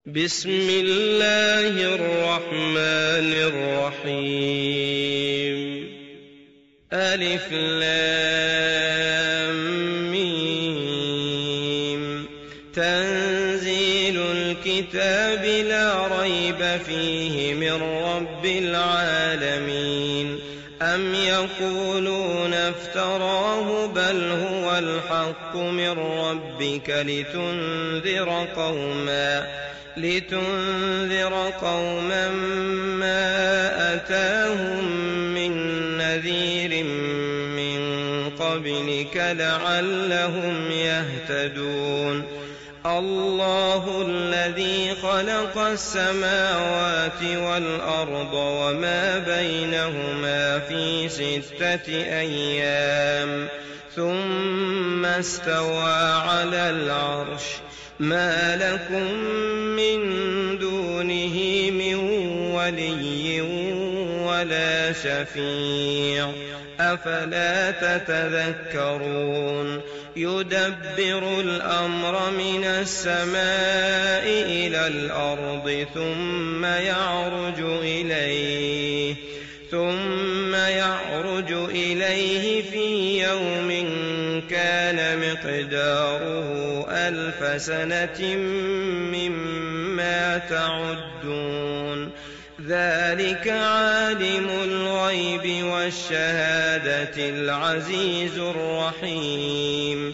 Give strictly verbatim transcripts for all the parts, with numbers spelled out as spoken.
بسم الله الرحمن الرحيم. ألف لام ميم. تنزيل الكتاب لا ريب فيه من رب العالمين. أم يقولون افتراه بل هو الحق من ربك لتنذر قوما لتنذر قوما ما أتاهم من نذير من قبلك لعلهم يهتدون. الله الذي خلق السماوات والأرض وما بينهما في ستة أيام ثم استوى على العرش. ما لكم من دونه من ولي ولا شفيع أفلا تتذكرون. يدبر الأمر من السماء إلى الأرض ثم يعرج إليه ثم يعرج إليه في يوم كان مقداره ألف سنة مما تعدون. ذلك عالم الغيب والشهادة العزيز الرحيم.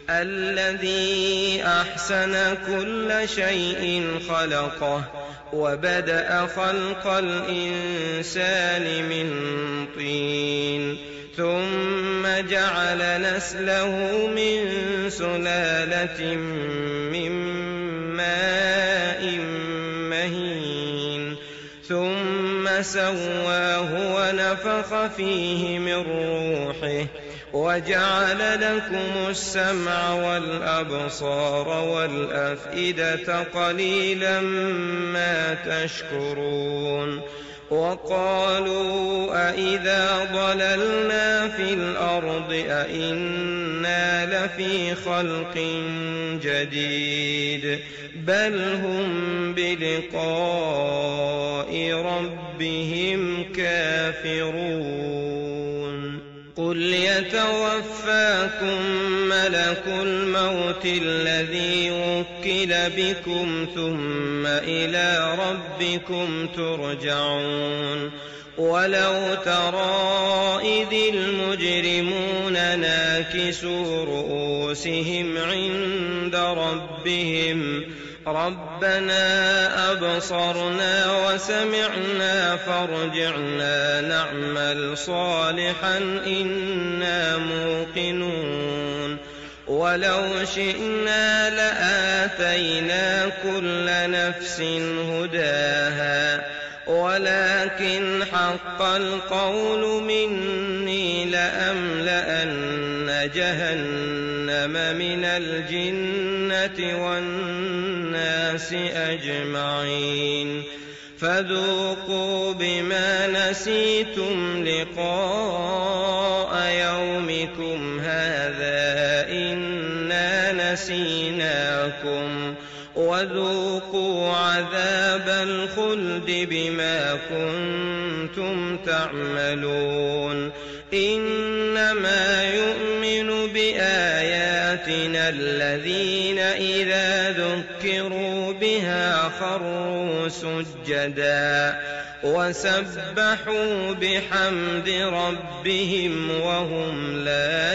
الذي أحسن كل شيء خلقه وبدأ خلق الإنسان من طين ثم جعل نسله من سلالة من ماء مهين ثم سواه ونفخ فيه من روحه وجعل لكم السمع والأبصار والأفئدة قليلا ما تشكرون. وقالوا أإذا ضللنا في الأرض أإنا لفي خلق جديد بل هم بلقاء ربهم كافرون. قل يتوفاكم ملك الموت الذي وكل بكم ثم إلى ربكم ترجعون. ولو ترى إذ المجرمون ناكسوا رؤوسهم عند ربهم ربنا أبصرنا وسمعنا فارجعنا نعمل صالحا إنا موقنون. ولو شئنا لآتينا كل نفس هداها ولكن حق القول مني لأملأن جهنم من الجنة والناس أجمعين. فذوقوا بما نسيتم لقاء يومكم هذا إنا نسيناكم وذوقوا عذاب الخلد بما كنتم تعملون. إنما يؤمن بآياتنا الذين إذا ذكروا بها خروا سجدا وسبحوا بحمد ربهم وهم لا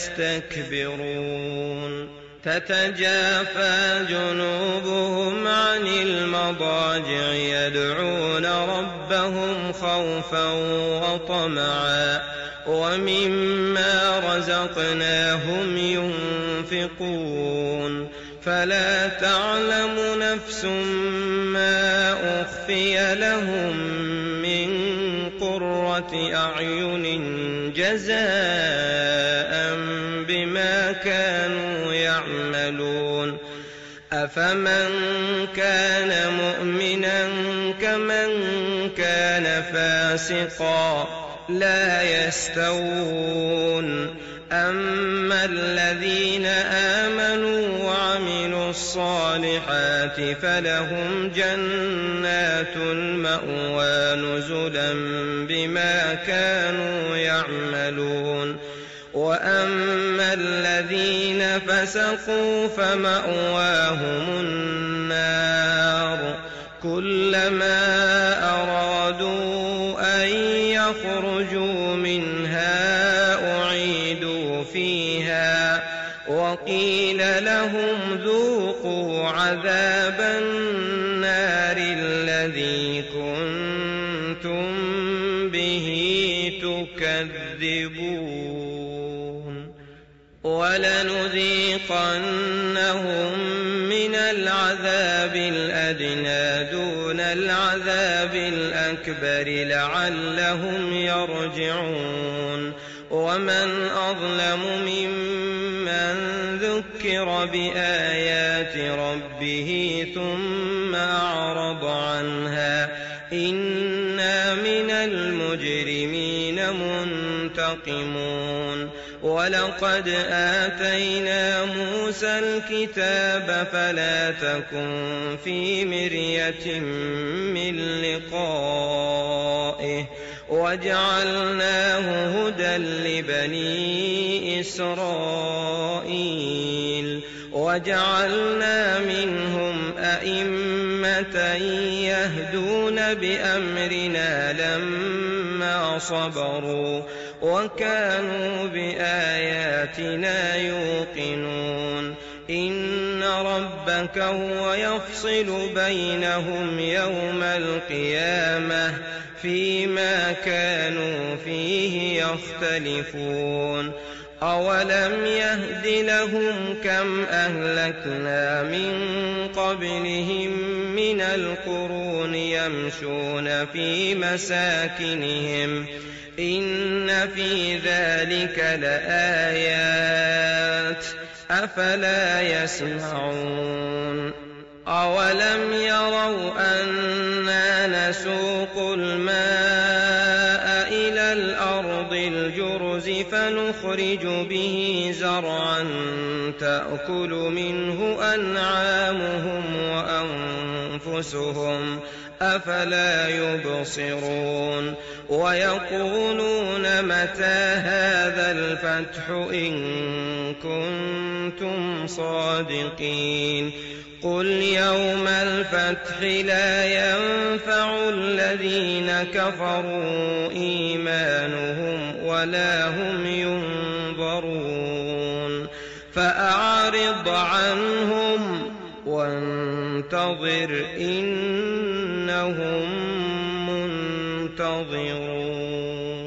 يستكبرون. تتجافى جنوبهم عن المضاجع يدعون ربهم خوفا وطمعا ومما رزقناهم ينفقون. فلا تعلم نفس ما أخفي لهم من قرة أعين جزاء بما كانوا يعملون. أفمن كان مؤمنا كمن كان فاسقا لا يستوون. أما الذين آمنوا وعملوا الصالحات فلهم جنات المأوى نزلا بما كانوا يعملون وأما الذين فسقوا فمأواهم النار كلما أرادوا أن يخرجوا منها أعيدوا فيها وقيل لهم ذوقوا عذاب النار الذي كنتم به تكذبون ولنذيقنهم من العذاب الأدنى دون العذاب الأكبر لعلهم يرجعون ومن أظلم ممن ذكر بآيات ربه ثم أعرض عنها إنا من المجرمين منتقمون ولقد آتينا موسى الكتاب فلا تكن في مرية من لقائه وجعلناه هدى لبني إسرائيل وجعلنا منهم أئمة يهدون بأمرنا لما صبروا وكانوا بآياتنا يوقنون إن ربك هو يفصل بينهم يوم القيامة فيما كانوا فيه يختلفون أولم يهد لهم كم أهلكنا من قبلهم من القرون يمشون في مساكنهم إن في ذلك لآيات أفلا يسمعون أولم يروا أنا نسوق الماء إلى الأرض الجرز فنخرج به زرعا تأكل منه أنعامهم وأنفسهم أفلا يبصرون ويقولون متى هذا الفتح إن كنتم صادقين قل يوم الفتح لا ينفع الذين كفروا إيمانهم ولا هم ينظرون فأعرض عنهم وانتظر إنهم منتظرون.